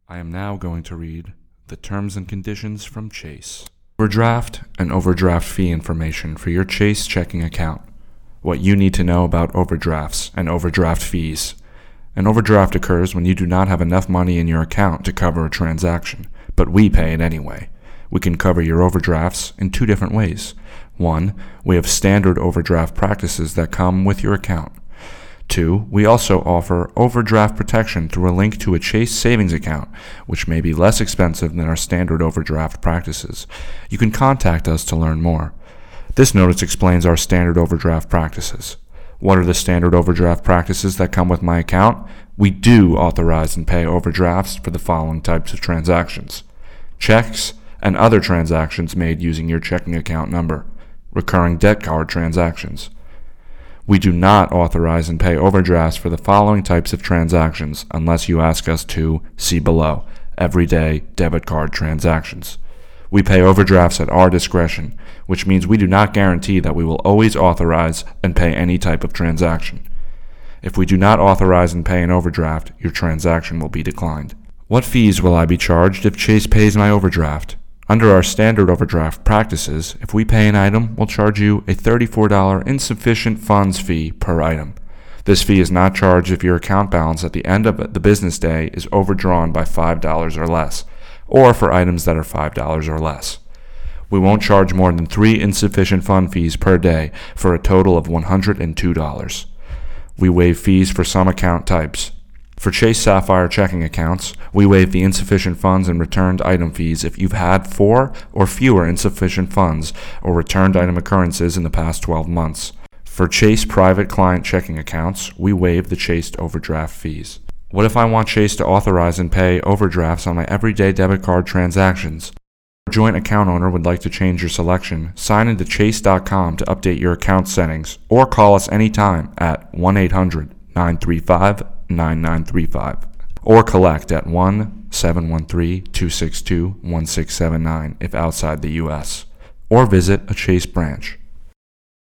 I am now going to read the terms and conditions from Chase. Overdraft and overdraft fee information for your Chase checking account. What you need to know about overdrafts and overdraft fees. An overdraft occurs when you do not have enough money in your account to cover a transaction, but we pay it anyway. We can cover your overdrafts in two different ways. One, we have standard overdraft practices that come with your account. Two, we also offer overdraft protection through a link to a Chase savings account, which may be less expensive than our standard overdraft practices. You can contact us to learn more. This notice explains our standard overdraft practices. What are the standard overdraft practices that come with my account? We do authorize and pay overdrafts for the following types of transactions: checks and other transactions made using your checking account number, recurring debt card transactions. We do not authorize and pay overdrafts for the following types of transactions unless you ask us to. See below. Everyday debit card transactions. We pay overdrafts at our discretion, which means we do not guarantee that we will always authorize and pay any type of transaction. If we do not authorize and pay an overdraft, your transaction will be declined. What fees will I be charged if Chase pays my overdraft? Under our standard overdraft practices, if we pay an item, we'll charge you a $34 insufficient funds fee per item. This fee is not charged if your account balance at the end of the business day is overdrawn by $5 or less, or for items that are $5 or less. We won't charge more than 3 insufficient fund fees per day for a total of $102. We waive fees for some account types. For Chase Sapphire checking accounts, we waive the insufficient funds and returned item fees if you've had 4 or fewer insufficient funds or returned item occurrences in the past 12 months. For Chase private client checking accounts, we waive the Chase overdraft fees. What if I want Chase to authorize and pay overdrafts on my everyday debit card transactions? If a joint account owner would like to change your selection, sign into chase.com to update your account settings or call us anytime at 1-800-935-9935 or collect at 1-713-262-1679 if outside the U.S. or visit a Chase branch.